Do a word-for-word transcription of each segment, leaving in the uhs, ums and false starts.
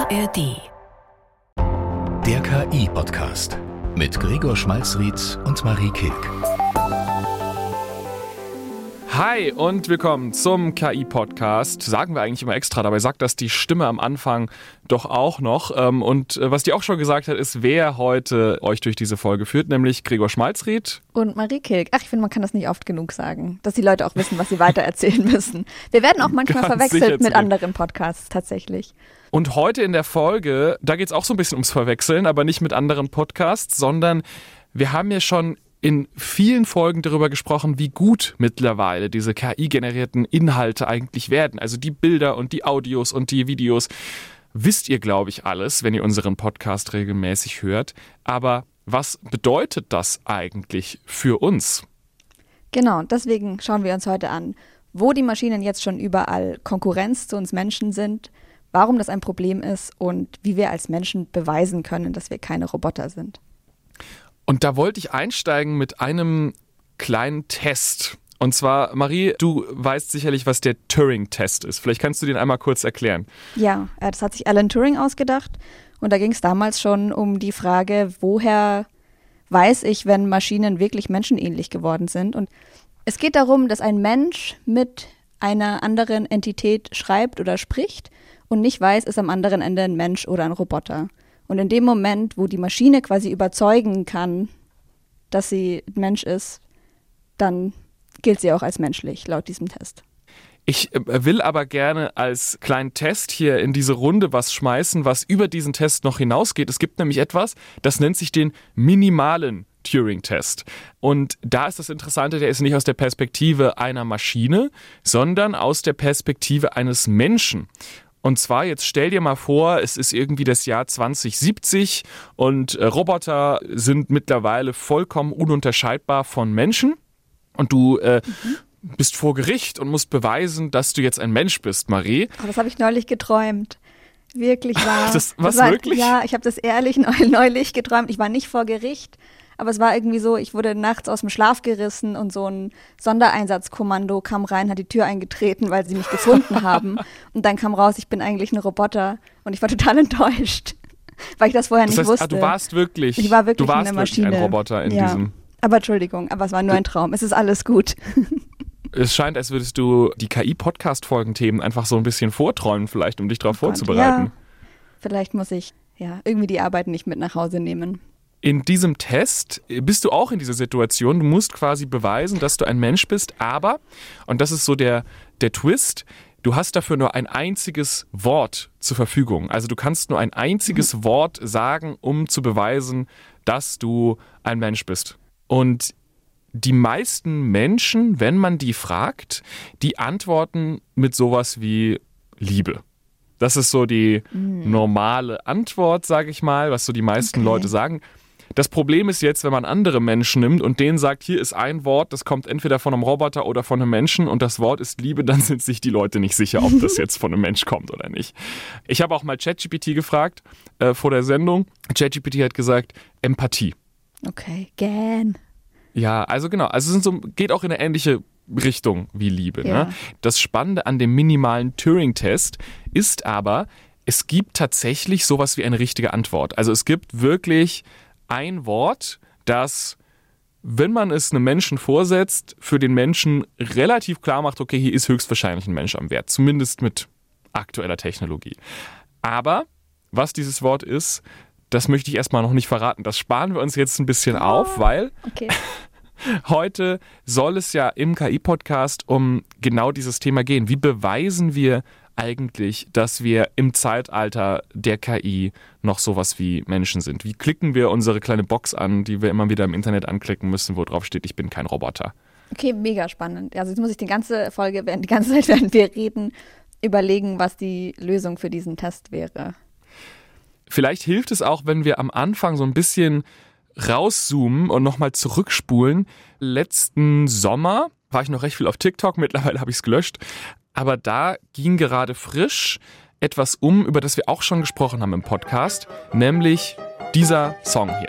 A R D. Der K I-Podcast mit Gregor Schmalzried und Marie Kilk. Hi und willkommen zum K I-Podcast. Sagen wir eigentlich immer extra, dabei sagt das die Stimme am Anfang doch auch noch. Und was die auch schon gesagt hat, ist, wer heute euch durch diese Folge führt, nämlich Gregor Schmalzried. Und Marie Kilk. Ach, ich finde, man kann das nicht oft genug sagen, dass die Leute auch wissen, was sie weiter erzählen müssen. Wir werden auch manchmal Ganz verwechselt mit sicher. anderen Podcasts, tatsächlich. Und heute in der Folge, da geht es auch so ein bisschen ums Verwechseln, aber nicht mit anderen Podcasts, sondern wir haben ja schon in vielen Folgen darüber gesprochen, wie gut mittlerweile diese K I-generierten Inhalte eigentlich werden. Also die Bilder und die Audios und die Videos. Wisst ihr, glaube ich, alles, wenn ihr unseren Podcast regelmäßig hört. Aber was bedeutet das eigentlich für uns? Genau, deswegen schauen wir uns heute an, wo die Maschinen jetzt schon überall Konkurrenz zu uns Menschen sind, warum das ein Problem ist und wie wir als Menschen beweisen können, dass wir keine Roboter sind. Und da wollte ich einsteigen mit einem kleinen Test. Und zwar, Marie, du weißt sicherlich, was der Turing-Test ist. Vielleicht kannst du den einmal kurz erklären. Ja, das hat sich Alan Turing ausgedacht. Und da ging es damals schon um die Frage, woher weiß ich, wenn Maschinen wirklich menschenähnlich geworden sind. Und es geht darum, dass ein Mensch mit einer anderen Entität schreibt oder spricht und nicht weiß, ist am anderen Ende ein Mensch oder ein Roboter. Und in dem Moment, wo die Maschine quasi überzeugen kann, dass sie Mensch ist, dann gilt sie auch als menschlich, laut diesem Test. Ich will aber gerne als kleinen Test hier in diese Runde was schmeißen, was über diesen Test noch hinausgeht. Es gibt nämlich etwas, das nennt sich den minimalen Turing-Test. Und da ist das Interessante, der ist nicht aus der Perspektive einer Maschine, sondern aus der Perspektive eines Menschen. Und zwar, jetzt stell dir mal vor, es ist irgendwie das Jahr zwanzig siebzig und äh, Roboter sind mittlerweile vollkommen ununterscheidbar von Menschen. Und du äh, mhm. bist vor Gericht und musst beweisen, dass du jetzt ein Mensch bist, Marie. Oh, das habe ich neulich geträumt. Wirklich wahr. Das, was, das war, wirklich? Ja, ich habe das ehrlich neulich geträumt. Ich war nicht vor Gericht. Aber es war irgendwie so, ich wurde nachts aus dem Schlaf gerissen und so ein Sondereinsatzkommando kam rein, hat die Tür eingetreten, weil sie mich gefunden haben. Und dann kam raus, ich bin eigentlich ein Roboter. Und ich war total enttäuscht, weil ich das vorher das nicht heißt, wusste. Ah, du warst wirklich, ich war wirklich du warst eine Maschine. Wirklich ein Roboter in ja. diesem... Aber Entschuldigung, aber es war nur ein Traum. Es ist alles gut. Es scheint, als würdest du die K I-Podcast-Folgenthemen einfach so ein bisschen vorträumen, vielleicht, um dich darauf Oh vorzubereiten. Ja, vielleicht muss ich ja irgendwie die Arbeit nicht mit nach Hause nehmen. In diesem Test bist du auch in dieser Situation, du musst quasi beweisen, dass du ein Mensch bist, aber, und das ist so der, der Twist, du hast dafür nur ein einziges Wort zur Verfügung. Also du kannst nur ein einziges mhm. Wort sagen, um zu beweisen, dass du ein Mensch bist. Und die meisten Menschen, wenn man die fragt, die antworten mit sowas wie Liebe. Das ist so die mhm. normale Antwort, sage ich mal, was so die meisten okay. Leute sagen. Das Problem ist jetzt, wenn man andere Menschen nimmt und denen sagt, hier ist ein Wort, das kommt entweder von einem Roboter oder von einem Menschen und das Wort ist Liebe, dann sind sich die Leute nicht sicher, ob das jetzt von einem Mensch kommt oder nicht. Ich habe auch mal ChatGPT gefragt äh, vor der Sendung. ChatGPT hat gesagt, Empathie. Okay, gern. Ja, also genau, also es sind so, geht auch in eine ähnliche Richtung wie Liebe. Ja. Ne? Das Spannende an dem minimalen Turing-Test ist aber, es gibt tatsächlich sowas wie eine richtige Antwort. Also es gibt wirklich ein Wort, das, wenn man es einem Menschen vorsetzt, für den Menschen relativ klar macht, okay, hier ist höchstwahrscheinlich ein Mensch am Wert, zumindest mit aktueller Technologie. Aber was dieses Wort ist, das möchte ich erstmal noch nicht verraten. Das sparen wir uns jetzt ein bisschen oh, auf, weil okay. heute soll es ja im K I-Podcast um genau dieses Thema gehen. Wie beweisen wir eigentlich, dass wir im Zeitalter der K I noch sowas wie Menschen sind? Wie klicken wir unsere kleine Box an, die wir immer wieder im Internet anklicken müssen, wo drauf steht, ich bin kein Roboter? Okay, mega spannend. Also jetzt muss ich die ganze Folge, die ganze Zeit, während wir reden, überlegen, was die Lösung für diesen Test wäre. Vielleicht hilft es auch, wenn wir am Anfang so ein bisschen rauszoomen und nochmal zurückspulen. Letzten Sommer war ich noch recht viel auf TikTok, mittlerweile habe ich es gelöscht. Aber da ging gerade frisch etwas um, über das wir auch schon gesprochen haben im Podcast, nämlich dieser Song hier.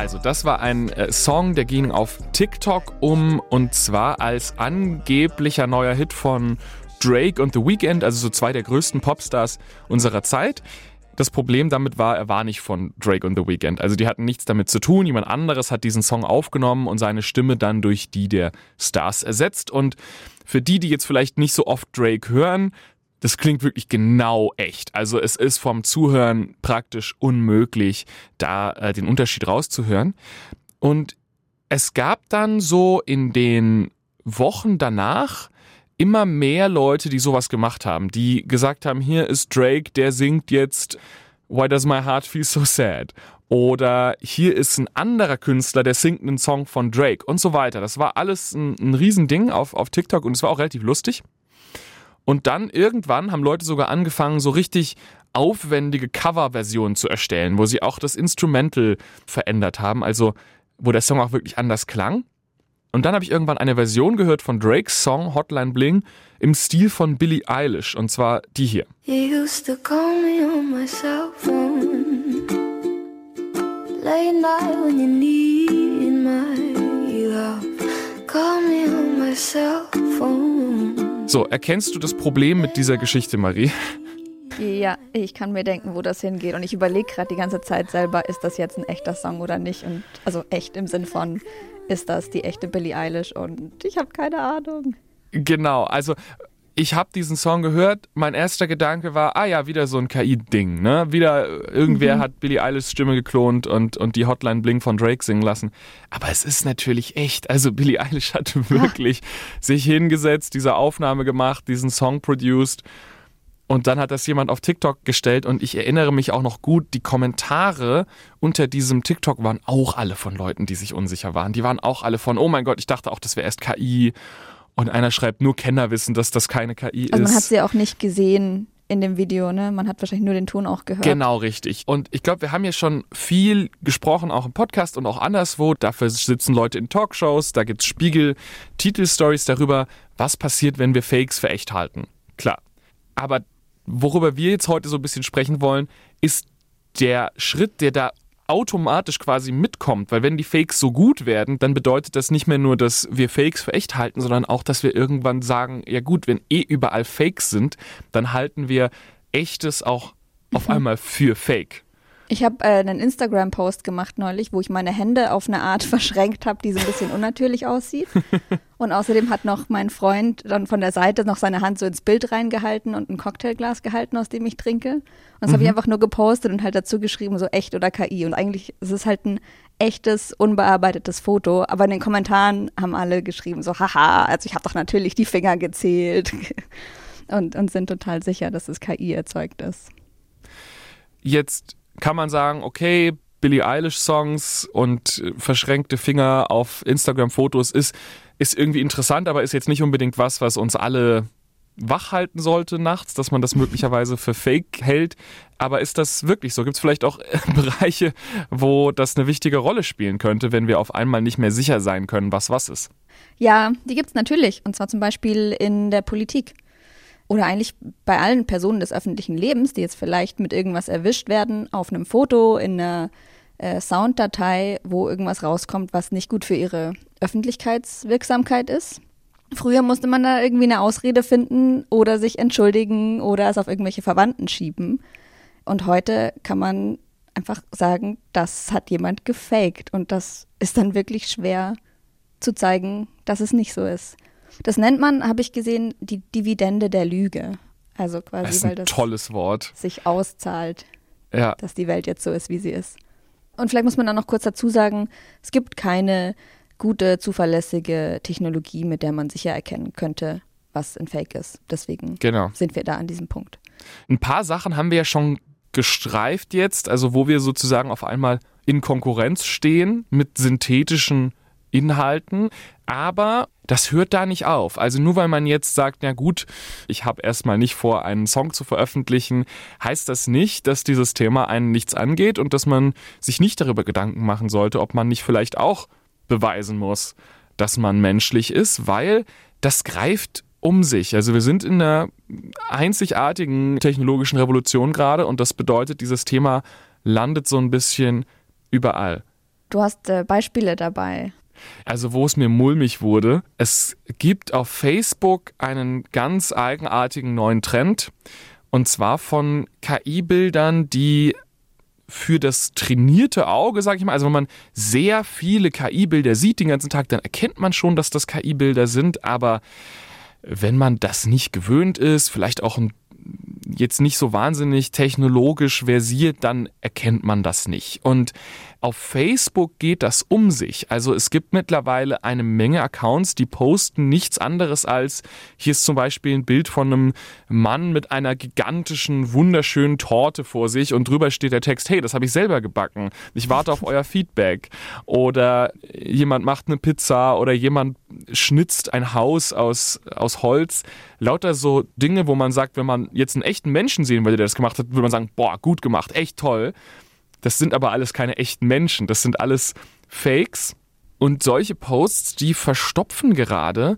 Also, das war ein äh, Song, der ging auf TikTok um, und zwar als angeblicher neuer Hit von Drake und The Weeknd, also so zwei der größten Popstars unserer Zeit. Das Problem damit war, er war nicht von Drake und The Weeknd. Also die hatten nichts damit zu tun. Jemand anderes hat diesen Song aufgenommen und seine Stimme dann durch die der Stars ersetzt. Und für die, die jetzt vielleicht nicht so oft Drake hören, das klingt wirklich genau echt. Also es ist vom Zuhören praktisch unmöglich, da äh, den Unterschied rauszuhören. Und es gab dann so in den Wochen danach immer mehr Leute, die sowas gemacht haben, die gesagt haben, hier ist Drake, der singt jetzt Why Does My Heart Feel So Sad? Oder hier ist ein anderer Künstler, der singt einen Song von Drake und so weiter. Das war alles ein, ein Riesending auf, auf TikTok und es war auch relativ lustig. Und dann irgendwann haben Leute sogar angefangen, so richtig aufwendige Coverversionen zu erstellen, wo sie auch das Instrumental verändert haben, also wo der Song auch wirklich anders klang. Und dann habe ich irgendwann eine Version gehört von Drakes Song Hotline Bling im Stil von Billie Eilish, und zwar die hier. You used to call me on my cell phone, late night when you need my love, call me on my cell phone. So, erkennst du das Problem mit dieser Geschichte, Marie? Ja, ich kann mir denken, wo das hingeht. Und ich überlege gerade die ganze Zeit selber, ist das jetzt ein echter Song oder nicht? Und also echt im Sinn von, ist das die echte Billie Eilish? Und ich habe keine Ahnung. Genau, also ich habe diesen Song gehört, mein erster Gedanke war, ah ja, wieder so ein K I-Ding, ne? Wieder irgendwer mhm. hat Billie Eilishs Stimme geklont und, und die Hotline Bling von Drake singen lassen. Aber es ist natürlich echt, also Billie Eilish hat wirklich ja. sich hingesetzt, diese Aufnahme gemacht, diesen Song produced. Und dann hat das jemand auf TikTok gestellt und ich erinnere mich auch noch gut, die Kommentare unter diesem TikTok waren auch alle von Leuten, die sich unsicher waren. Die waren auch alle von, oh mein Gott, ich dachte auch, das wäre erst K I. Und einer schreibt, nur Kenner wissen, dass das keine K I ist. Also man hat sie auch nicht gesehen in dem Video, ne? Man hat wahrscheinlich nur den Ton auch gehört. Genau, richtig. Und ich glaube, wir haben ja schon viel gesprochen, auch im Podcast und auch anderswo. Dafür sitzen Leute in Talkshows, da gibt's Spiegel-Titelstories darüber, was passiert, wenn wir Fakes für echt halten. Klar. Aber worüber wir jetzt heute so ein bisschen sprechen wollen, ist der Schritt, der da automatisch quasi mitkommt. Weil wenn die Fakes so gut werden, dann bedeutet das nicht mehr nur, dass wir Fakes für echt halten, sondern auch, dass wir irgendwann sagen, ja gut, wenn eh überall Fakes sind, dann halten wir Echtes auch auf mhm. einmal für Fake. Ich habe äh, einen Instagram-Post gemacht neulich, wo ich meine Hände auf eine Art verschränkt habe, die so ein bisschen unnatürlich aussieht. Und außerdem hat noch mein Freund dann von der Seite noch seine Hand so ins Bild reingehalten und ein Cocktailglas gehalten, aus dem ich trinke. Und das mhm. habe ich einfach nur gepostet und halt dazu geschrieben, so echt oder K I. Und eigentlich ist es halt ein echtes, unbearbeitetes Foto. Aber in den Kommentaren haben alle geschrieben, so haha, also ich habe doch natürlich die Finger gezählt. und, und sind total sicher, dass es K I erzeugt ist. Jetzt kann man sagen, okay, Billie Eilish-Songs und verschränkte Finger auf Instagram-Fotos ist, ist irgendwie interessant, aber ist jetzt nicht unbedingt was, was uns alle wach halten sollte nachts, dass man das möglicherweise für Fake hält. Aber ist das wirklich so? Gibt es vielleicht auch Bereiche, wo das eine wichtige Rolle spielen könnte, wenn wir auf einmal nicht mehr sicher sein können, was was ist? Ja, die gibt es natürlich. Und zwar zum Beispiel in der Politik. Oder eigentlich bei allen Personen des öffentlichen Lebens, die jetzt vielleicht mit irgendwas erwischt werden, auf einem Foto, in einer äh, Sounddatei, wo irgendwas rauskommt, was nicht gut für ihre Öffentlichkeitswirksamkeit ist. Früher musste man da irgendwie eine Ausrede finden oder sich entschuldigen oder es auf irgendwelche Verwandten schieben. Und heute kann man einfach sagen, das hat jemand gefaked. Und das ist dann wirklich schwer zu zeigen, dass es nicht so ist. Das nennt man, habe ich gesehen, die Dividende der Lüge. Also quasi, das ist ein weil das tolles Wort. sich auszahlt, ja. dass die Welt jetzt so ist, wie sie ist. Und vielleicht muss man dann noch kurz dazu sagen, es gibt keine gute, zuverlässige Technologie, mit der man sicher erkennen könnte, was ein Fake ist. Deswegen genau. sind wir da an diesem Punkt. Ein paar Sachen haben wir ja schon gestreift jetzt, also wo wir sozusagen auf einmal in Konkurrenz stehen mit synthetischen Inhalten, aber das hört da nicht auf. Also nur weil man jetzt sagt, na gut, ich habe erstmal nicht vor, einen Song zu veröffentlichen, heißt das nicht, dass dieses Thema einen nichts angeht und dass man sich nicht darüber Gedanken machen sollte, ob man nicht vielleicht auch beweisen muss, dass man menschlich ist, weil das greift um sich. Also wir sind in einer einzigartigen technologischen Revolution gerade und das bedeutet, dieses Thema landet so ein bisschen überall. Du hast äh, Beispiele dabei. Also wo es mir mulmig wurde, es gibt auf Facebook einen ganz eigenartigen neuen Trend und zwar von K I-Bildern, die für das trainierte Auge, sage ich mal, also wenn man sehr viele K I-Bilder sieht den ganzen Tag, dann erkennt man schon, dass das K I-Bilder sind, aber wenn man das nicht gewöhnt ist, vielleicht auch ein jetzt nicht so wahnsinnig technologisch versiert, dann erkennt man das nicht. Und auf Facebook geht das um sich. Also es gibt mittlerweile eine Menge Accounts, die posten nichts anderes als, hier ist zum Beispiel ein Bild von einem Mann mit einer gigantischen, wunderschönen Torte vor sich und drüber steht der Text, hey, das habe ich selber gebacken. Ich warte auf euer Feedback. Oder jemand macht eine Pizza oder jemand schnitzt ein Haus aus, aus Holz. Lauter so Dinge, wo man sagt, wenn man jetzt einen echten Menschen sehen würde, der das gemacht hat, würde man sagen, boah, gut gemacht, echt toll. Das sind aber alles keine echten Menschen, das sind alles Fakes. Und solche Posts, die verstopfen gerade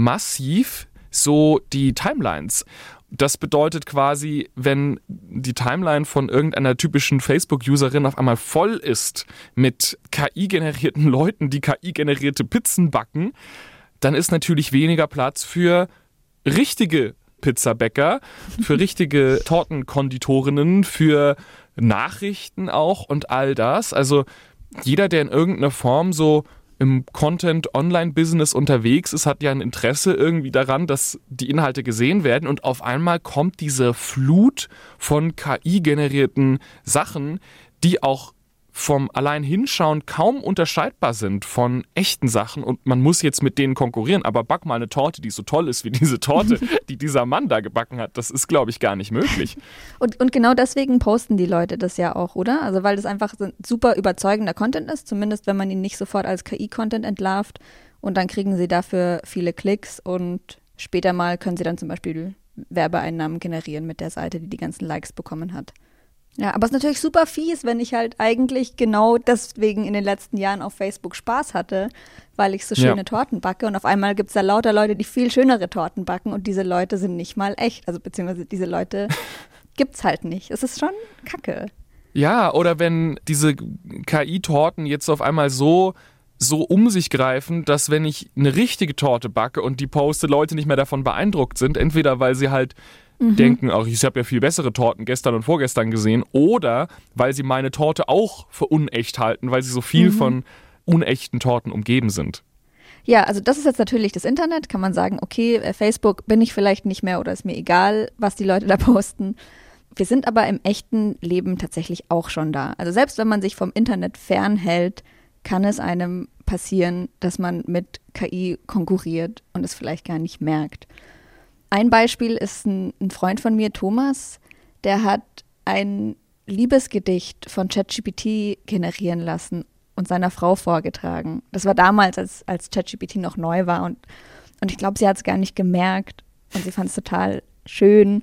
massiv so die Timelines. Das bedeutet quasi, wenn die Timeline von irgendeiner typischen Facebook-Userin auf einmal voll ist mit K I-generierten Leuten, die K I-generierte Pizzen backen, dann ist natürlich weniger Platz für richtige Pizzabäcker, für richtige Tortenkonditorinnen, für Nachrichten auch und all das. Also jeder, der in irgendeiner Form so im Content-Online-Business unterwegs ist, hat ja ein Interesse irgendwie daran, dass die Inhalte gesehen werden und auf einmal kommt diese Flut von K I-generierten Sachen, die auch vom allein Hinschauen kaum unterscheidbar sind von echten Sachen und man muss jetzt mit denen konkurrieren, aber back mal eine Torte, die so toll ist wie diese Torte, die dieser Mann da gebacken hat. Das ist, glaube ich, gar nicht möglich. Und, und genau deswegen posten die Leute das ja auch, oder? Also weil das einfach so ein super überzeugender Content ist, zumindest wenn man ihn nicht sofort als K I-Content entlarvt und dann kriegen sie dafür viele Klicks und später mal können sie dann zum Beispiel Werbeeinnahmen generieren mit der Seite, die die ganzen Likes bekommen hat. Ja, aber es ist natürlich super fies, wenn ich halt eigentlich genau deswegen in den letzten Jahren auf Facebook Spaß hatte, weil ich so schöne ja. Torten backe und auf einmal gibt es da lauter Leute, die viel schönere Torten backen und diese Leute sind nicht mal echt. Also beziehungsweise diese Leute gibt's halt nicht. Es ist schon Kacke. Ja, oder wenn diese K I-Torten jetzt auf einmal so so um sich greifen, dass wenn ich eine richtige Torte backe und die poste, Leute nicht mehr davon beeindruckt sind, entweder weil sie halt Mhm. denken, ach, ich habe ja viel bessere Torten gestern und vorgestern gesehen, oder weil sie meine Torte auch für unecht halten, weil sie so viel mhm. von unechten Torten umgeben sind. Ja, also das ist jetzt natürlich das Internet, kann man sagen, okay, Facebook bin ich vielleicht nicht mehr oder ist mir egal, was die Leute da posten. Wir sind aber im echten Leben tatsächlich auch schon da. Also selbst wenn man sich vom Internet fernhält, kann es einem passieren, dass man mit K I konkurriert und es vielleicht gar nicht merkt. Ein Beispiel ist ein, ein Freund von mir, Thomas, der hat ein Liebesgedicht von ChatGPT generieren lassen und seiner Frau vorgetragen. Das war damals, als, als ChatGPT noch neu war und, und ich glaube, sie hat es gar nicht gemerkt und sie fand es total schön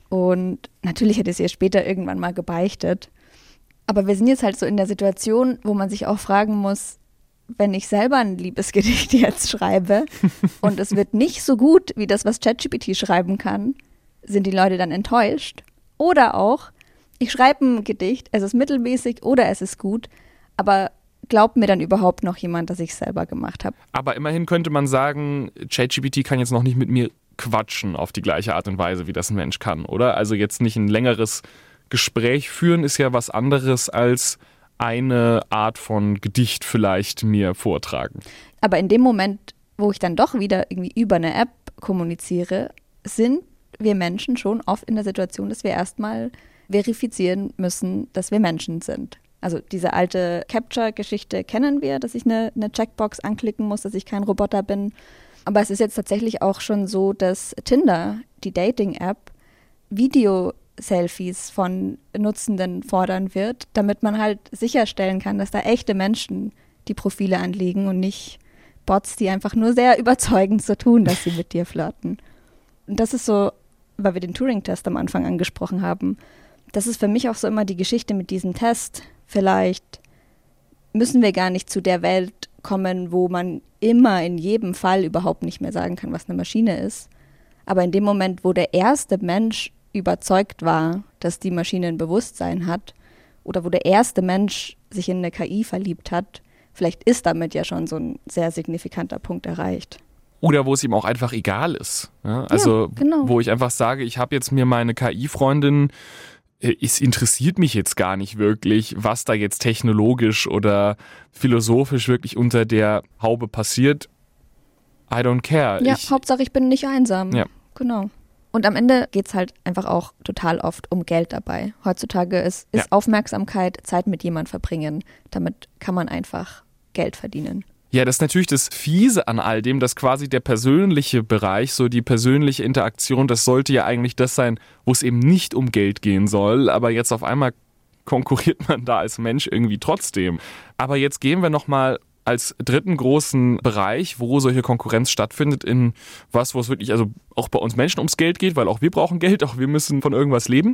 und natürlich hat es ihr später irgendwann mal gebeichtet. Aber wir sind jetzt halt so in der Situation, wo man sich auch fragen muss, wenn ich selber ein Liebesgedicht jetzt schreibe und es wird nicht so gut wie das, was ChatGPT schreiben kann, sind die Leute dann enttäuscht? Oder auch, ich schreibe ein Gedicht, es ist mittelmäßig oder es ist gut, aber glaubt mir dann überhaupt noch jemand, dass ich es selber gemacht habe? Aber immerhin könnte man sagen, ChatGPT kann jetzt noch nicht mit mir quatschen auf die gleiche Art und Weise, wie das ein Mensch kann, oder? Also jetzt nicht ein längeres Gespräch führen ist ja was anderes als eine Art von Gedicht vielleicht mir vortragen. Aber in dem Moment, wo ich dann doch wieder irgendwie über eine App kommuniziere, sind wir Menschen schon oft in der Situation, dass wir erstmal verifizieren müssen, dass wir Menschen sind. Also diese alte Capture-Geschichte kennen wir, dass ich eine, eine Checkbox anklicken muss, dass ich kein Roboter bin. Aber es ist jetzt tatsächlich auch schon so, dass Tinder, die Dating-App, Video Selfies von Nutzenden fordern wird, damit man halt sicherstellen kann, dass da echte Menschen die Profile anlegen und nicht Bots, die einfach nur sehr überzeugend so tun, dass sie mit dir flirten. Und das ist so, weil wir den Turing-Test am Anfang angesprochen haben, das ist für mich auch so immer die Geschichte mit diesem Test. Vielleicht müssen wir gar nicht zu der Welt kommen, wo man immer in jedem Fall überhaupt nicht mehr sagen kann, was eine Maschine ist. Aber in dem Moment, wo der erste Mensch überzeugt war, dass die Maschine ein Bewusstsein hat oder wo der erste Mensch sich in eine K I verliebt hat, vielleicht ist damit ja schon so ein sehr signifikanter Punkt erreicht. Oder wo es ihm auch einfach egal ist. Ja? Also ja, genau. Wo ich einfach sage, ich habe jetzt mir meine K I-Freundin, es interessiert mich jetzt gar nicht wirklich, was da jetzt technologisch oder philosophisch wirklich unter der Haube passiert. I don't care. Ja, ich, Hauptsache ich bin nicht einsam. Ja. Genau. Und am Ende geht es halt einfach auch total oft um Geld dabei. Heutzutage ist, ist Ja. Aufmerksamkeit, Zeit mit jemandem verbringen. Damit kann man einfach Geld verdienen. Ja, das ist natürlich das Fiese an all dem, dass quasi der persönliche Bereich, so die persönliche Interaktion, das sollte ja eigentlich das sein, wo es eben nicht um Geld gehen soll, aber jetzt auf einmal konkurriert man da als Mensch irgendwie trotzdem. Aber jetzt gehen wir nochmal als dritten großen Bereich, wo solche Konkurrenz stattfindet, in was, wo es wirklich also auch bei uns Menschen ums Geld geht, weil auch wir brauchen Geld, auch wir müssen von irgendwas leben.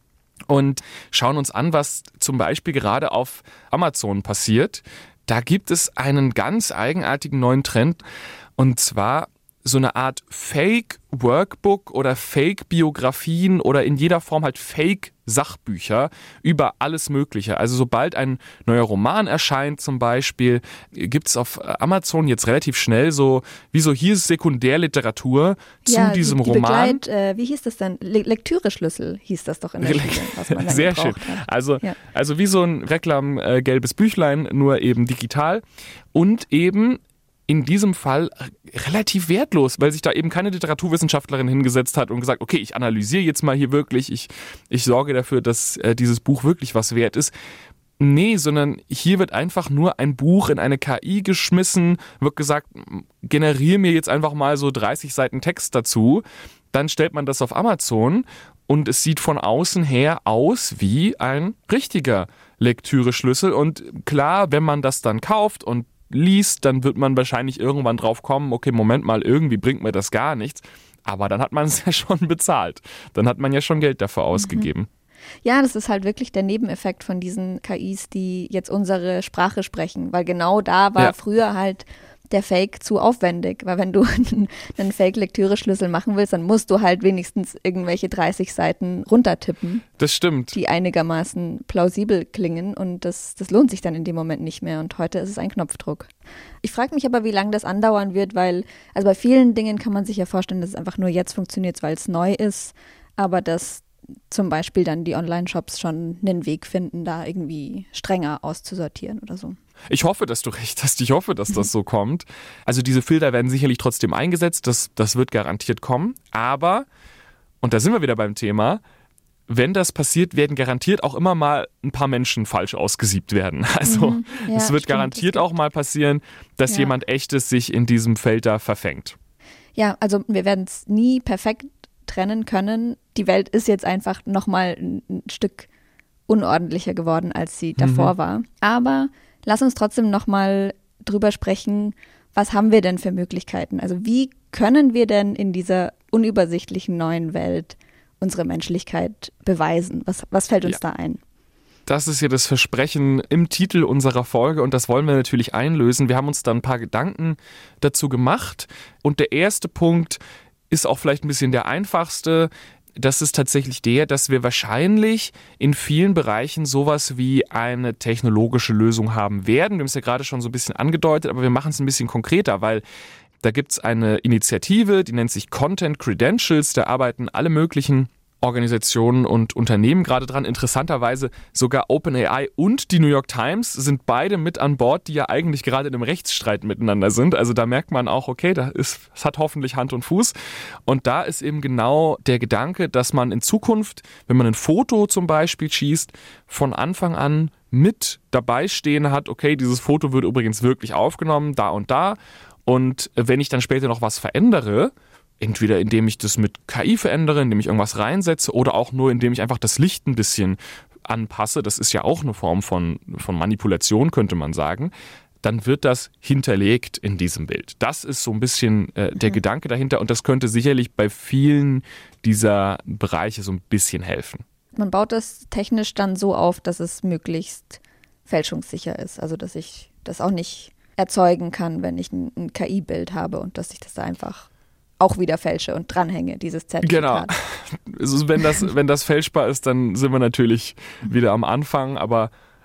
Und schauen uns an, was zum Beispiel gerade auf Amazon passiert. Da gibt es einen ganz eigenartigen neuen Trend, und zwar so eine Art Fake-Workbook oder Fake-Biografien oder in jeder Form halt Fake-Sachbücher über alles Mögliche. Also sobald ein neuer Roman erscheint zum Beispiel, gibt es auf Amazon jetzt relativ schnell so, wie so, hier ist Sekundärliteratur zu ja, diesem die, die Roman. Begleit, äh, wie hieß das denn? Le- Lektüre-Schlüssel hieß das doch in der Schule, was man dann Sehr gebraucht schön. hat. Also, Ja. also wie so ein Reklam-gelbes Büchlein, nur eben digital und eben in diesem Fall relativ wertlos, weil sich da eben keine Literaturwissenschaftlerin hingesetzt hat und gesagt, okay, ich analysiere jetzt mal hier wirklich, ich, ich sorge dafür, dass äh, dieses Buch wirklich was wert ist. Nee, sondern hier wird einfach nur ein Buch in eine K I geschmissen, wird gesagt, generiere mir jetzt einfach mal so dreißig Seiten Text dazu, dann stellt man das auf Amazon und es sieht von außen her aus wie ein richtiger Lektüre-Schlüssel und klar, wenn man das dann kauft und liest, dann wird man wahrscheinlich irgendwann drauf kommen, okay, Moment mal, irgendwie bringt mir das gar nichts. Aber dann hat man es ja schon bezahlt. Dann hat man ja schon Geld dafür ausgegeben. Ja, das ist halt wirklich der Nebeneffekt von diesen K Is, die jetzt unsere Sprache sprechen. Weil genau da war Ja. früher halt der Fake zu aufwendig. Weil wenn du einen Fake-Lektüre-Schlüssel machen willst, dann musst du halt wenigstens irgendwelche dreißig Seiten runtertippen, Das stimmt. die einigermaßen plausibel klingen. Und das, das lohnt sich dann in dem Moment nicht mehr. Und heute ist es ein Knopfdruck. Ich frage mich aber, wie lange das andauern wird, weil, also bei vielen Dingen kann man sich ja vorstellen, dass es einfach nur jetzt funktioniert, weil es neu ist. Aber dass zum Beispiel dann die Online-Shops schon einen Weg finden, da irgendwie strenger auszusortieren oder so. Ich hoffe, dass du recht hast. Ich hoffe, dass das so kommt. Also diese Filter werden sicherlich trotzdem eingesetzt. Das, das wird garantiert kommen. Aber, und da sind wir wieder beim Thema, wenn das passiert, werden garantiert auch immer mal ein paar Menschen falsch ausgesiebt werden. Also Mhm. Ja, es wird stimmt, garantiert das auch mal passieren, dass Ja. jemand Echtes sich in diesem Feld da verfängt. Ja, also wir werden es nie perfekt trennen können. Die Welt ist jetzt einfach nochmal ein, ein Stück unordentlicher geworden, als sie davor Mhm. war. Aber lass uns trotzdem nochmal drüber sprechen, was haben wir denn für Möglichkeiten? Also wie können wir denn in dieser unübersichtlichen neuen Welt unsere Menschlichkeit beweisen? Was, was fällt uns Ja. da ein? Das ist ja das Versprechen im Titel unserer Folge und das wollen wir natürlich einlösen. Wir haben uns da ein paar Gedanken dazu gemacht und der erste Punkt ist auch vielleicht ein bisschen der einfachste. Das ist tatsächlich der, dass wir wahrscheinlich in vielen Bereichen sowas wie eine technologische Lösung haben werden. Wir haben es ja gerade schon so ein bisschen angedeutet, aber wir machen es ein bisschen konkreter, weil da gibt es eine Initiative, die nennt sich Content Credentials. Da arbeiten alle möglichen Organisationen und Unternehmen gerade dran. Interessanterweise sogar OpenAI und die New York Times sind beide mit an Bord, die ja eigentlich gerade in einem Rechtsstreit miteinander sind. Also da merkt man auch, okay, da ist, es hat hoffentlich Hand und Fuß. Und da ist eben genau der Gedanke, dass man in Zukunft, wenn man ein Foto zum Beispiel schießt, von Anfang an mit dabei stehen hat, okay, dieses Foto wird übrigens wirklich aufgenommen, da und da. Und wenn ich dann später noch was verändere, entweder indem ich das mit K I verändere, indem ich irgendwas reinsetze oder auch nur indem ich einfach das Licht ein bisschen anpasse, das ist ja auch eine Form von, von Manipulation, könnte man sagen, dann wird das hinterlegt in diesem Bild. Das ist so ein bisschen äh, der mhm. Gedanke dahinter und das könnte sicherlich bei vielen dieser Bereiche so ein bisschen helfen. Man baut das technisch dann so auf, dass es möglichst fälschungssicher ist. Also dass ich das auch nicht erzeugen kann, wenn ich ein, ein K I-Bild habe und dass ich das da einfach auch wieder fälsche und dranhänge, dieses Zertifikat. Genau. Also wenn das, wenn das fälschbar ist, dann sind wir natürlich wieder am Anfang, aber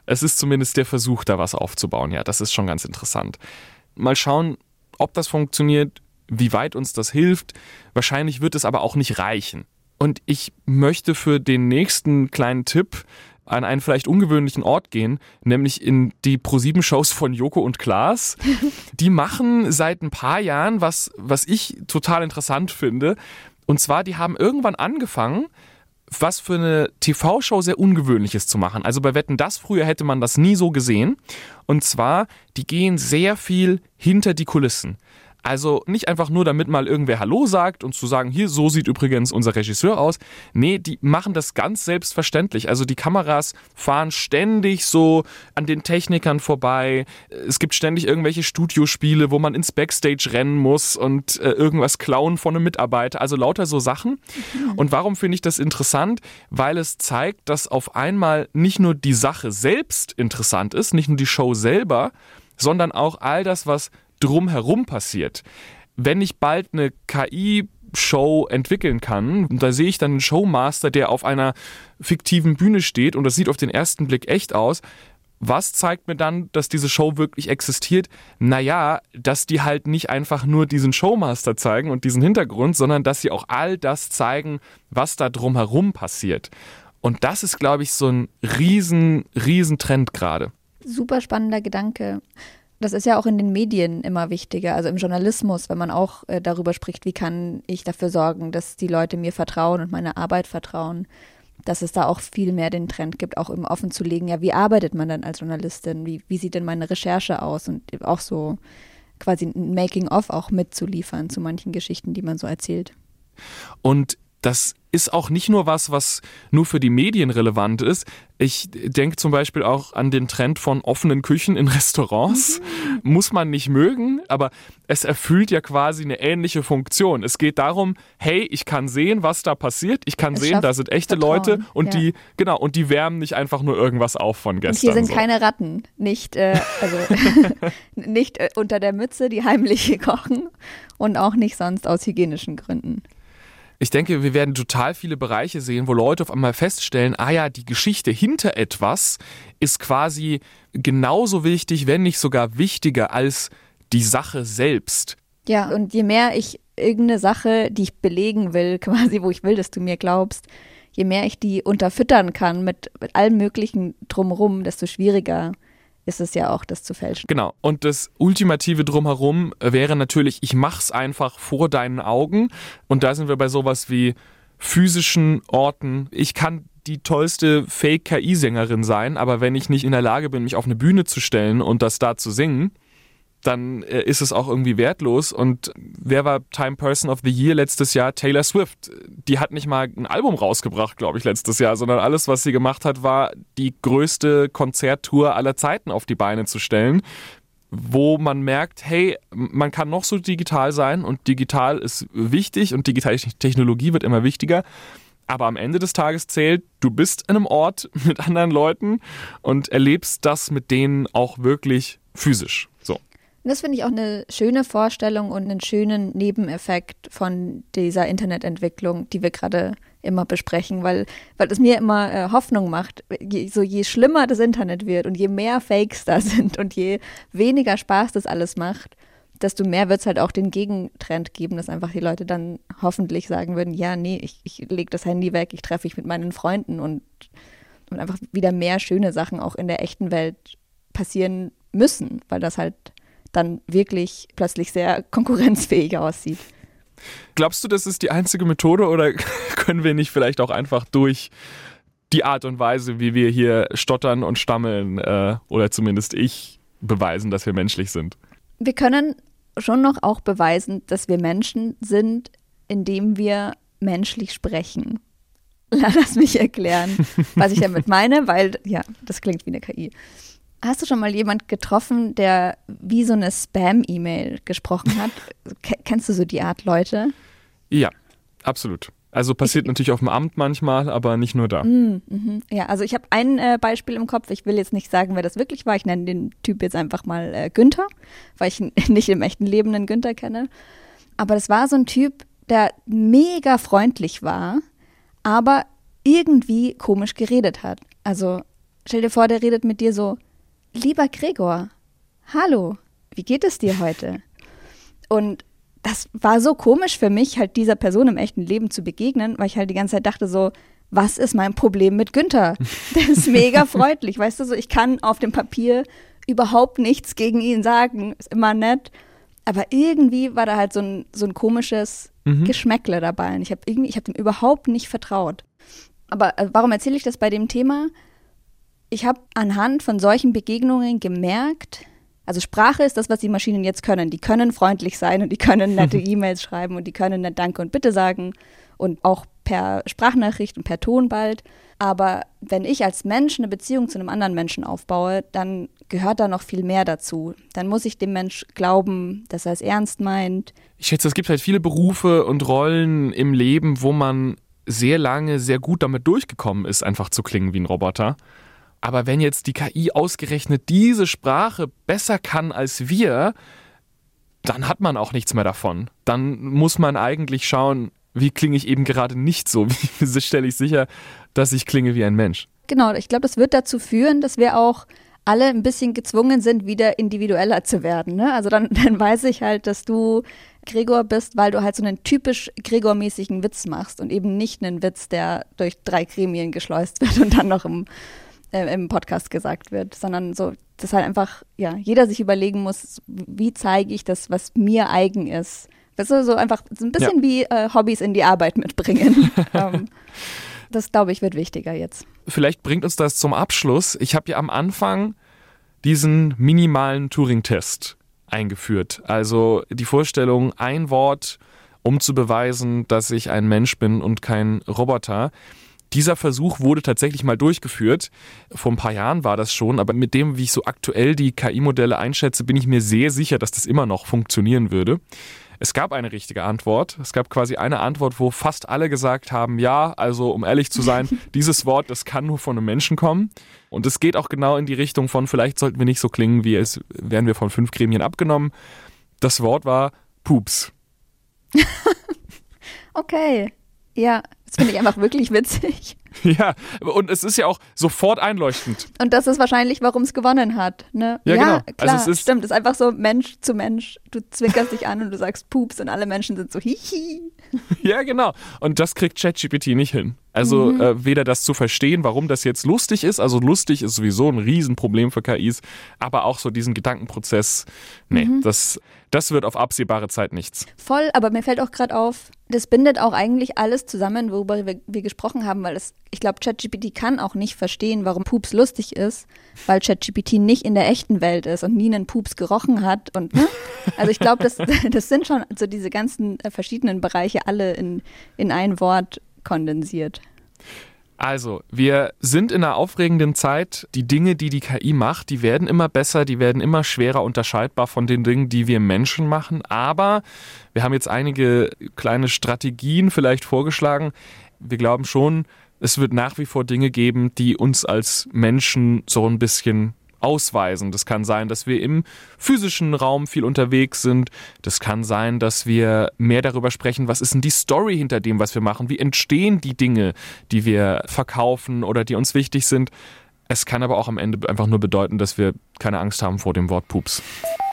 es ist zumindest der Versuch, da was aufzubauen. Ja, das ist schon ganz interessant. Mal schauen, ob das funktioniert, wie weit uns das hilft. Wahrscheinlich wird es aber auch nicht reichen. Und ich möchte für den nächsten kleinen Tipp an einen vielleicht ungewöhnlichen Ort gehen, nämlich in die ProSieben-Shows von Joko und Klaas. Die machen seit ein paar Jahren was, was ich total interessant finde. Und zwar, die haben irgendwann angefangen, was für eine T V-Show sehr Ungewöhnliches zu machen. Also bei Wetten, dass früher hätte man das nie so gesehen. Und zwar, die gehen sehr viel hinter die Kulissen. Also nicht einfach nur, damit mal irgendwer Hallo sagt und zu sagen, hier, so sieht übrigens unser Regisseur aus. Nee, die machen das ganz selbstverständlich. Also die Kameras fahren ständig so an den Technikern vorbei. Es gibt ständig irgendwelche Studiospiele, wo man ins Backstage rennen muss und äh, irgendwas klauen von einem Mitarbeiter. Also lauter so Sachen. Und warum finde ich das interessant? Weil es zeigt, dass auf einmal nicht nur die Sache selbst interessant ist, nicht nur die Show selber, sondern auch all das, was drumherum passiert. Wenn ich bald eine K I-Show entwickeln kann, da sehe ich dann einen Showmaster, der auf einer fiktiven Bühne steht und das sieht auf den ersten Blick echt aus. Was zeigt mir dann, dass diese Show wirklich existiert? Naja, dass die halt nicht einfach nur diesen Showmaster zeigen und diesen Hintergrund, sondern dass sie auch all das zeigen, was da drumherum passiert. Und das ist, glaube ich, so ein riesen, riesen Trend gerade. Super spannender Gedanke. Das ist ja auch in den Medien immer wichtiger, also im Journalismus, wenn man auch äh, darüber spricht, wie kann ich dafür sorgen, dass die Leute mir vertrauen und meine Arbeit vertrauen, dass es da auch viel mehr den Trend gibt, auch eben offen zu legen, ja, wie arbeitet man dann als Journalistin, wie, wie sieht denn meine Recherche aus und auch so quasi ein Making-of auch mitzuliefern zu manchen Geschichten, die man so erzählt. Und das ist auch nicht nur was, was nur für die Medien relevant ist. Ich denke zum Beispiel auch an den Trend von offenen Küchen in Restaurants. Mhm. Muss man nicht mögen, aber es erfüllt ja quasi eine ähnliche Funktion. Es geht darum, hey, ich kann sehen, was da passiert. Ich kann es sehen, da sind echte Vertrauen. Leute und ja. die genau und die wärmen nicht einfach nur irgendwas auf von gestern. Und hier sind so. keine Ratten, nicht äh, also nicht äh, unter der Mütze, die heimlich kochen und auch nicht sonst aus hygienischen Gründen. Ich denke, wir werden total viele Bereiche sehen, wo Leute auf einmal feststellen, ah ja, die Geschichte hinter etwas ist quasi genauso wichtig, wenn nicht sogar wichtiger als die Sache selbst. Ja, und je mehr ich irgendeine Sache, die ich belegen will, quasi, wo ich will, dass du mir glaubst, je mehr ich die unterfüttern kann mit, mit allem Möglichen drumherum, desto schwieriger ist es ja auch, das zu fälschen. Genau. Und das Ultimative drumherum wäre natürlich, ich mach's einfach vor deinen Augen. Und da sind wir bei sowas wie physischen Orten. Ich kann die tollste Fake-K I-Sängerin sein, aber wenn ich nicht in der Lage bin, mich auf eine Bühne zu stellen und das da zu singen, dann äh, ist es auch irgendwie wertlos. Und wer war Time Person of the Year letztes Jahr? Taylor Swift. Die hat nicht mal ein Album rausgebracht, glaube ich, letztes Jahr, sondern alles, was sie gemacht hat, war die größte Konzerttour aller Zeiten auf die Beine zu stellen, wo man merkt, hey, man kann noch so digital sein und digital ist wichtig und digitale Technologie wird immer wichtiger. Aber am Ende des Tages zählt, du bist in einem Ort mit anderen Leuten und erlebst das mit denen auch wirklich physisch. So. Das finde ich auch eine schöne Vorstellung und einen schönen Nebeneffekt von dieser Internetentwicklung, die wir gerade immer besprechen, weil, weil es mir immer äh, Hoffnung macht, je, so je schlimmer das Internet wird und je mehr Fakes da sind und je weniger Spaß das alles macht, desto mehr wird es halt auch den Gegentrend geben, dass einfach die Leute dann hoffentlich sagen würden, ja, nee, ich, ich lege das Handy weg, ich treffe mich mit meinen Freunden und, und einfach wieder mehr schöne Sachen auch in der echten Welt passieren müssen, weil das halt dann wirklich plötzlich sehr konkurrenzfähig aussieht. Glaubst du, das ist die einzige Methode oder können wir nicht vielleicht auch einfach durch die Art und Weise, wie wir hier stottern und stammeln, äh, oder zumindest ich, beweisen, dass wir menschlich sind? Wir können schon noch auch beweisen, dass wir Menschen sind, indem wir menschlich sprechen. Lass mich erklären, was ich damit meine, weil, ja, das klingt wie eine K I. Hast du schon mal jemand getroffen, der wie so eine Spam-E-Mail gesprochen hat? K- kennst du so die Art Leute? Ja, absolut. Also passiert ich, natürlich auf dem Amt manchmal, aber nicht nur da. Mm, mm, ja, also ich habe ein äh, Beispiel im Kopf. Ich will jetzt nicht sagen, wer das wirklich war. Ich nenne den Typ jetzt einfach mal äh, Günther, weil ich nicht im echten Leben einen Günther kenne. Aber das war so ein Typ, der mega freundlich war, aber irgendwie komisch geredet hat. Also Stell dir vor, der redet mit dir so, lieber Gregor, hallo, wie geht es dir heute? Und das war so komisch für mich, halt dieser Person im echten Leben zu begegnen, weil ich halt die ganze Zeit dachte so, was ist mein Problem mit Günther? Der ist mega freundlich, weißt du, so ich kann auf dem Papier überhaupt nichts gegen ihn sagen, ist immer nett, aber irgendwie war da halt so ein, so ein komisches mhm. Geschmäckle dabei und ich habe irgendwie, ich habe dem überhaupt nicht vertraut. Aber also warum erzähle ich das bei dem Thema? Ich habe anhand von solchen Begegnungen gemerkt, also Sprache ist das, was die Maschinen jetzt können. Die können freundlich sein und die können nette E-Mails schreiben und die können nett Danke und Bitte sagen und auch per Sprachnachricht und per Ton bald. Aber wenn ich als Mensch eine Beziehung zu einem anderen Menschen aufbaue, dann gehört da noch viel mehr dazu. Dann muss ich dem Mensch glauben, dass er es ernst meint. Ich schätze, es gibt halt viele Berufe und Rollen im Leben, wo man sehr lange sehr gut damit durchgekommen ist, einfach zu klingen wie ein Roboter. Aber wenn jetzt die K I ausgerechnet diese Sprache besser kann als wir, dann hat man auch nichts mehr davon. Dann muss man eigentlich schauen, wie klinge ich eben gerade nicht so? Wie stelle ich sicher, dass ich klinge wie ein Mensch? Genau, ich glaube, das wird dazu führen, dass wir auch alle ein bisschen gezwungen sind, wieder individueller zu werden. Ne? Also dann, dann weiß ich halt, dass du Gregor bist, weil du halt so einen typisch Gregor-mäßigen Witz machst und eben nicht einen Witz, der durch drei Gremien geschleust wird und dann noch im, äh, im Podcast gesagt wird, sondern so, dass halt einfach, ja, jeder sich überlegen muss, wie zeige ich das, was mir eigen ist. Das ist so einfach so ein bisschen ja. wie äh, Hobbys in die Arbeit mitbringen. um, das, glaube ich, wird wichtiger jetzt. Vielleicht bringt uns das zum Abschluss. Ich habe ja am Anfang diesen minimalen Turing-Test eingeführt. Also die Vorstellung, ein Wort, um zu beweisen, dass ich ein Mensch bin und kein Roboter. Dieser Versuch wurde tatsächlich mal durchgeführt. Vor ein paar Jahren war das schon, aber mit dem, wie ich so aktuell die K I-Modelle einschätze, bin ich mir sehr sicher, dass das immer noch funktionieren würde. Es gab eine richtige Antwort. Es gab quasi eine Antwort, wo fast alle gesagt haben, ja, also um ehrlich zu sein, dieses Wort, das kann nur von einem Menschen kommen. Und es geht auch genau in die Richtung von, vielleicht sollten wir nicht so klingen, wie es wären wir von fünf Gremien abgenommen. Das Wort war Pups. Okay, ja, das finde ich einfach wirklich witzig. Ja, und es ist ja auch sofort einleuchtend. Und das ist wahrscheinlich, warum es gewonnen hat. Ne? Ja, ja, genau. Klar, also es ist stimmt. Es ist einfach so Mensch zu Mensch. Du zwinkerst dich an und du sagst Pups und alle Menschen sind so hihi. Ja, genau. Und das kriegt ChatGPT nicht hin. Also mhm. äh, weder das zu verstehen, warum das jetzt lustig ist, also lustig ist sowieso ein Riesenproblem für K Is, aber auch so diesen Gedankenprozess, nee, mhm. das, das wird auf absehbare Zeit nichts. Voll, aber mir fällt auch gerade auf, das bindet auch eigentlich alles zusammen, worüber wir, wir gesprochen haben, weil es, ich glaube, ChatGPT kann auch nicht verstehen, warum Pups lustig ist, weil ChatGPT nicht in der echten Welt ist und nie einen Pups gerochen hat. Und ne? Also ich glaube, das, das sind schon so diese ganzen verschiedenen Bereiche alle in, in ein Wort kondensiert. Also, wir sind in einer aufregenden Zeit. Die Dinge, die die K I macht, die werden immer besser, die werden immer schwerer unterscheidbar von den Dingen, die wir Menschen machen. Aber wir haben jetzt einige kleine Strategien vielleicht vorgeschlagen. Wir glauben schon, es wird nach wie vor Dinge geben, die uns als Menschen so ein bisschen ausweisen. Das kann sein, dass wir im physischen Raum viel unterwegs sind. Das kann sein, dass wir mehr darüber sprechen, was ist denn die Story hinter dem, was wir machen? Wie entstehen die Dinge, die wir verkaufen oder die uns wichtig sind? Es kann aber auch am Ende einfach nur bedeuten, dass wir keine Angst haben vor dem Wort Pups.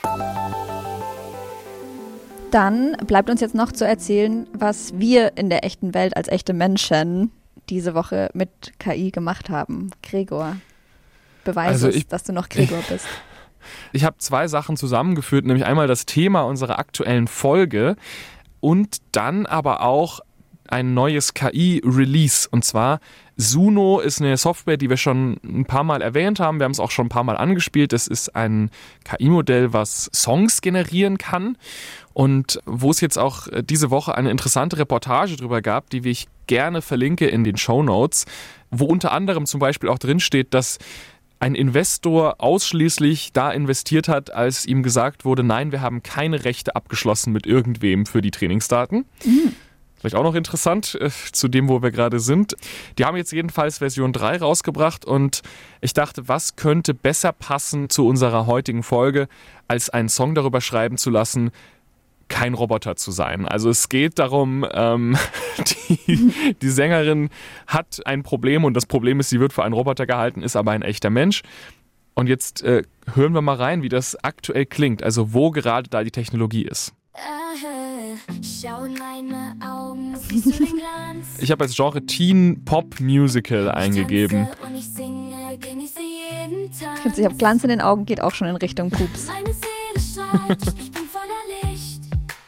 Dann bleibt uns jetzt noch zu erzählen, was wir in der echten Welt als echte Menschen diese Woche mit K I gemacht haben. Gregor, beweis also es, ich, dass du noch Gregor bist. Ich habe zwei Sachen zusammengeführt, nämlich einmal das Thema unserer aktuellen Folge und dann aber auch ein neues K I-Release. Und zwar Suno ist eine Software, die wir schon ein paar Mal erwähnt haben. Wir haben es auch schon ein paar Mal angespielt. Das ist ein K I-Modell, was Songs generieren kann. Und wo es jetzt auch diese Woche eine interessante Reportage drüber gab, die ich gerne verlinke in den Shownotes, wo unter anderem zum Beispiel auch drin steht, dass ein Investor ausschließlich da investiert hat, als ihm gesagt wurde, nein, wir haben keine Rechte abgeschlossen mit irgendwem für die Trainingsdaten. Mhm. Vielleicht auch noch interessant äh, zu dem, wo wir gerade sind. Die haben jetzt jedenfalls Version drei rausgebracht und ich dachte, was könnte besser passen zu unserer heutigen Folge, als einen Song darüber schreiben zu lassen, kein Roboter zu sein. Also es geht darum, ähm, die, die Sängerin hat ein Problem und das Problem ist, sie wird für einen Roboter gehalten, ist aber ein echter Mensch. Und jetzt äh, hören wir mal rein, wie das aktuell klingt, also wo gerade da die Technologie ist. Schau in meine Augen, siehst du den Glanz? Ich habe als Genre Teen Pop Musical eingegeben. Und ich singe, genieße jeden Tag. Ich habe Glanz in den Augen, geht auch schon in Richtung Pups. Meine Seele strahlt, ich bin voller Licht.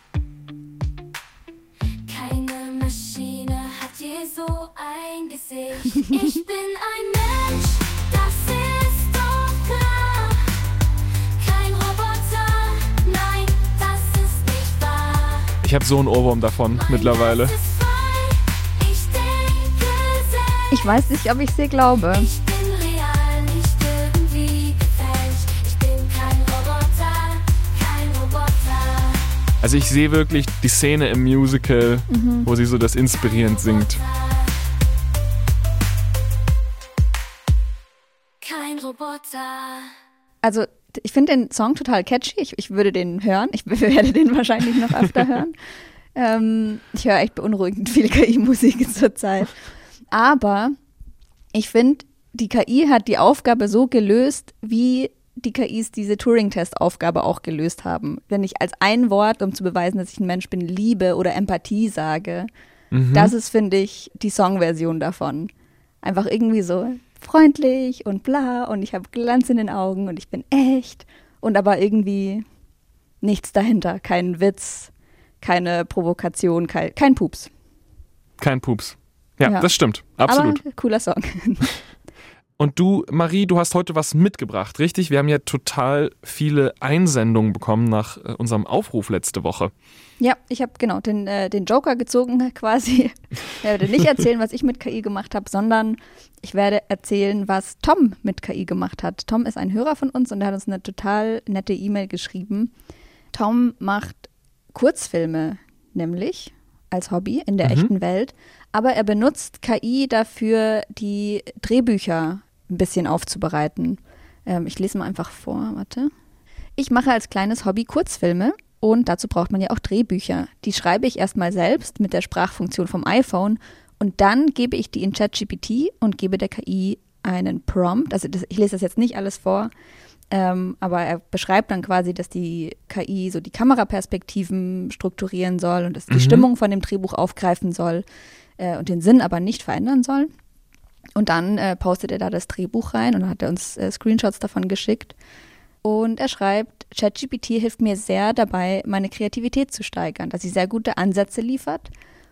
Keine Maschine hat je so ein Gesicht. Ich bin ein Mensch, das ist doch klar. Kein Roboter, nein, das ist nicht wahr. Ich habe so einen Ohrwurm davon mittlerweile. Mein Geist ist frei, ich denke selbst. Ich weiß nicht, ob ich sie glaube. Ich bin real, nicht irgendwie gefälscht. Ich bin kein Roboter, kein Roboter. Also ich sehe wirklich die Szene im Musical, mhm. wo sie so das inspirierend singt. Kein Roboter. Also ich finde den Song total catchy. Ich, ich würde den hören. Ich werde den wahrscheinlich noch öfter hören. Ähm, ich höre echt beunruhigend viel K I-Musik zurzeit. Aber ich finde, die K I hat die Aufgabe so gelöst, wie die K Is diese Turing-Test-Aufgabe auch gelöst haben. Wenn ich als ein Wort, um zu beweisen, dass ich ein Mensch bin, Liebe oder Empathie sage, mhm. das ist, finde ich, die Songversion davon. Einfach irgendwie so freundlich und bla und ich habe Glanz in den Augen und ich bin echt und aber irgendwie nichts dahinter. Kein Witz, keine Provokation, kein, kein Pups. Kein Pups. Ja, ja, das stimmt. Absolut. Aber cooler Song. Und du, Marie, du hast heute was mitgebracht, richtig? Wir haben ja total viele Einsendungen bekommen nach äh, unserem Aufruf letzte Woche. Ja, ich habe genau den, äh, den Joker gezogen quasi. Ich werde nicht erzählen, was ich mit K I gemacht habe, sondern ich werde erzählen, was Tom mit K I gemacht hat. Tom ist ein Hörer von uns und er hat uns eine total nette E-Mail geschrieben. Tom macht Kurzfilme nämlich als Hobby in der mhm. echten Welt, aber er benutzt K I dafür, die Drehbücher ein bisschen aufzubereiten. Ähm, ich lese mal einfach vor, warte. Ich mache als kleines Hobby Kurzfilme und dazu braucht man ja auch Drehbücher. Die schreibe ich erstmal selbst mit der Sprachfunktion vom iPhone und dann gebe ich die in ChatGPT und gebe der K I einen Prompt. Also das, ich lese das jetzt nicht alles vor, ähm, aber er beschreibt dann quasi, dass die K I so die Kameraperspektiven strukturieren soll und dass die mhm. Stimmung von dem Drehbuch aufgreifen soll äh, und den Sinn aber nicht verändern soll. Und dann äh, postet er da das Drehbuch rein und dann hat er uns äh, Screenshots davon geschickt. Und er schreibt, ChatGPT hilft mir sehr dabei, meine Kreativität zu steigern, dass sie sehr gute Ansätze liefert.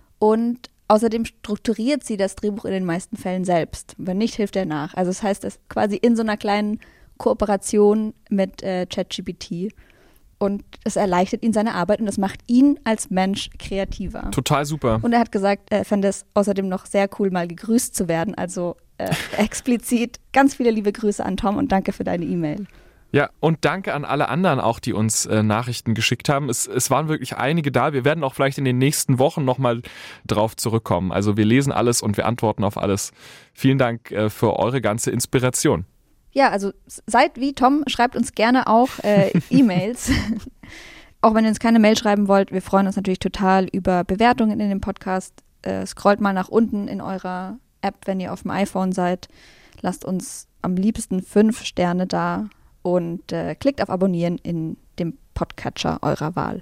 Und außerdem strukturiert sie das Drehbuch in den meisten Fällen selbst. Wenn nicht, hilft er nach. Also das heißt, das quasi in so einer kleinen Kooperation mit äh, ChatGPT. Und es erleichtert ihn seine Arbeit und das macht ihn als Mensch kreativer. Total super. Und er hat gesagt, er fände es außerdem noch sehr cool, mal gegrüßt zu werden. Also äh, explizit ganz viele liebe Grüße an Tom und danke für deine E-Mail. Ja, und danke an alle anderen auch, die uns äh, Nachrichten geschickt haben. Es, es waren wirklich einige da. Wir werden auch vielleicht in den nächsten Wochen nochmal drauf zurückkommen. Also wir lesen alles und wir antworten auf alles. Vielen Dank äh, für eure ganze Inspiration. Ja, also seid wie Tom, schreibt uns gerne auch äh, E-Mails. Auch wenn ihr uns keine Mail schreiben wollt, wir freuen uns natürlich total über Bewertungen in dem Podcast. Äh, scrollt mal nach unten in eurer App, wenn ihr auf dem iPhone seid. Lasst uns am liebsten fünf Sterne da und äh, klickt auf Abonnieren in dem Podcatcher eurer Wahl.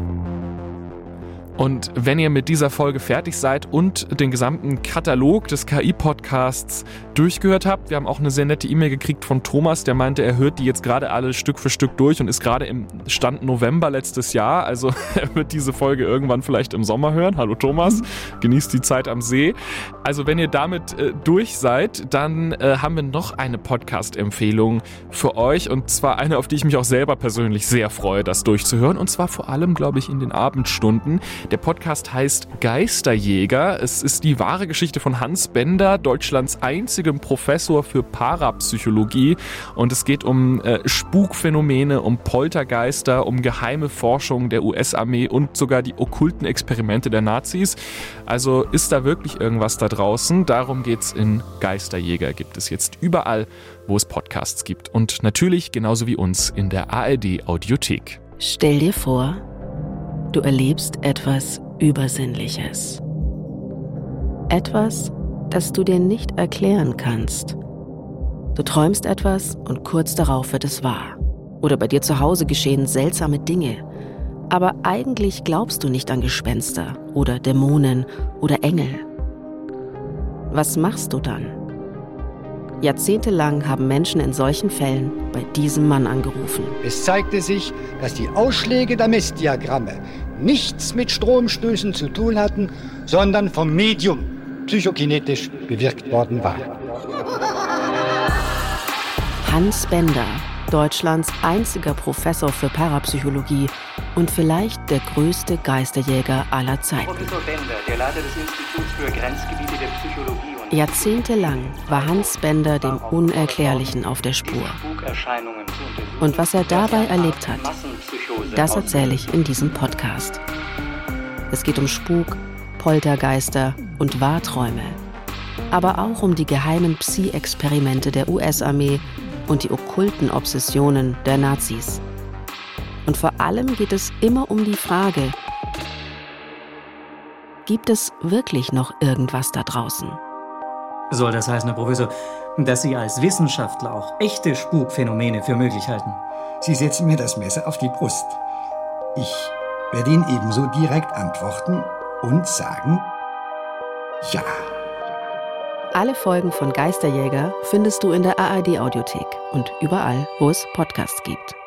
Und wenn ihr mit dieser Folge fertig seid und den gesamten Katalog des K I-Podcasts durchgehört habt, wir haben auch eine sehr nette E-Mail gekriegt von Thomas, der meinte, er hört die jetzt gerade alle Stück für Stück durch und ist gerade im Stand November letztes Jahr, also er wird diese Folge irgendwann vielleicht im Sommer hören. Hallo Thomas, genießt die Zeit am See. Also wenn ihr damit äh, durch seid, dann äh, haben wir noch eine Podcast-Empfehlung für euch und zwar eine, auf die ich mich auch selber persönlich sehr freue, das durchzuhören und zwar vor allem, glaube ich, in den Abendstunden. Der Podcast heißt Geisterjäger. Es ist die wahre Geschichte von Hans Bender, Deutschlands einzigem Professor für Parapsychologie. Und es geht um äh, Spukphänomene, um Poltergeister, um geheime Forschung der U S-Armee und sogar die okkulten Experimente der Nazis. Also ist da wirklich irgendwas da draußen? Darum geht's in Geisterjäger. Gibt es jetzt überall, wo es Podcasts gibt. Und natürlich genauso wie uns in der A R D-Audiothek. Stell dir vor, Du erlebst etwas Übersinnliches. Etwas, das du dir nicht erklären kannst. Du träumst etwas und kurz darauf wird es wahr. Oder bei dir zu Hause geschehen seltsame Dinge. Aber eigentlich glaubst du nicht an Gespenster oder Dämonen oder Engel. Was machst du dann? Jahrzehntelang haben Menschen in solchen Fällen bei diesem Mann angerufen. Es zeigte sich, dass die Ausschläge der Messdiagramme nichts mit Stromstößen zu tun hatten, sondern vom Medium psychokinetisch bewirkt worden waren. Hans Bender, Deutschlands einziger Professor für Parapsychologie und vielleicht der größte Geisterjäger aller Zeiten. Professor Bender, der Leiter des Instituts für Grenzgebiete der Psychologie. Und Jahrzehntelang war Hans Bender dem Unerklärlichen auf der Spur. Und was er dabei erlebt hat, das erzähle ich in diesem Podcast. Es geht um Spuk, Poltergeister und Wahrträume. Aber auch um die geheimen Psi-Experimente der U S-Armee und die okkulten Obsessionen der Nazis. Und vor allem geht es immer um die Frage, gibt es wirklich noch irgendwas da draußen? Soll das heißen, Herr Professor, dass Sie als Wissenschaftler auch echte Spukphänomene für möglich halten? Sie setzen mir das Messer auf die Brust. Ich werde Ihnen ebenso direkt antworten und sagen, ja. Alle Folgen von Geisterjäger findest du in der A R D-Audiothek und überall, wo es Podcasts gibt.